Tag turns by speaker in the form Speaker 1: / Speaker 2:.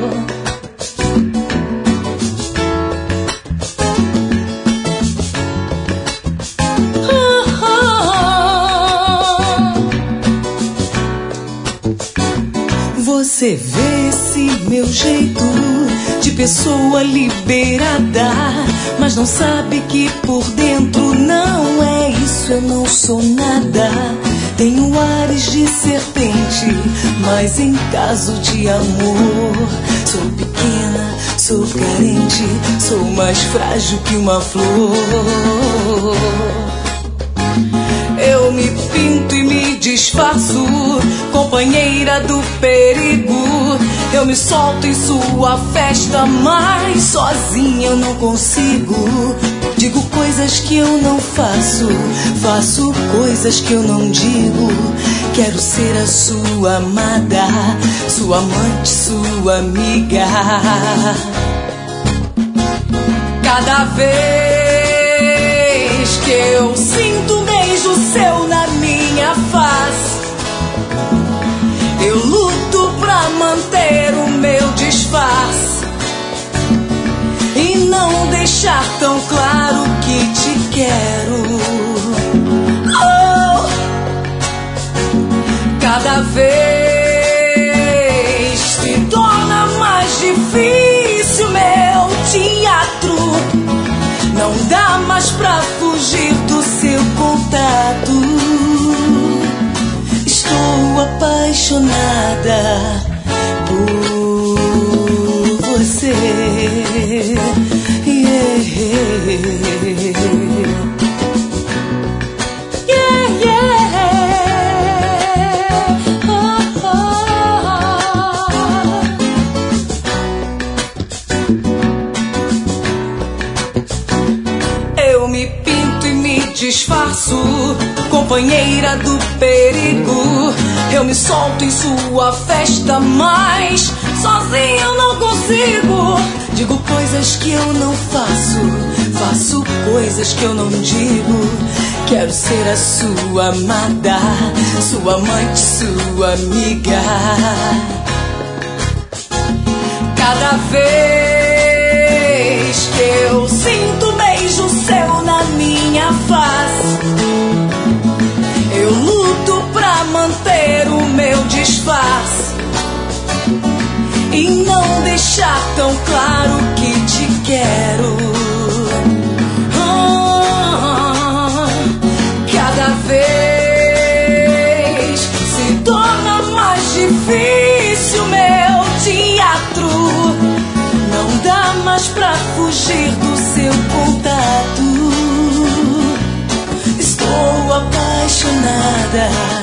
Speaker 1: Você vê esse meu jeito de pessoa liberada, mas não sabe que por dentro não é isso, eu não sou nada. Tenho ares de serpente, mas em caso de amor sou pequena, sou carente, sou mais frágil que uma flor. Eu me pinto e me disfarço, companheira do perigo. Eu me solto em sua festa, mas sozinha eu não consigo. Digo coisas que eu não faço, faço coisas que eu não digo. Quero ser a sua amada, sua amante, sua amiga. Cada vez que eu sinto um beijo seu na minha face, eu luto pra manter o meu disfarce e não deixar tão claro que te quero. Oh, cada vez se torna mais difícil meu teatro. Não dá mais pra fugir do seu contato. Estou apaixonada por você. Yeah, yeah, yeah. Oh, oh. Eu me pinto e me disfarço, companheira do perigo. Eu me solto em sua festa, mas sozinha eu não consigo. Digo coisas que eu não faço, faço coisas que eu não digo. Quero ser a sua amada, sua amante, sua amiga. Cada vez que eu sinto um beijo seu na minha face, eu luto pra manter o meu disfarce e não deixar tão claro que te quero. Cada vez se torna mais difícil meu teatro. Não dá mais pra fugir do seu contato. Estou apaixonada